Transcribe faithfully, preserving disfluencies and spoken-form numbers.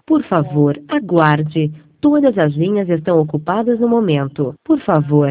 Por favor, aguarde. Todas as linhas estão ocupadas no momento. Por favor,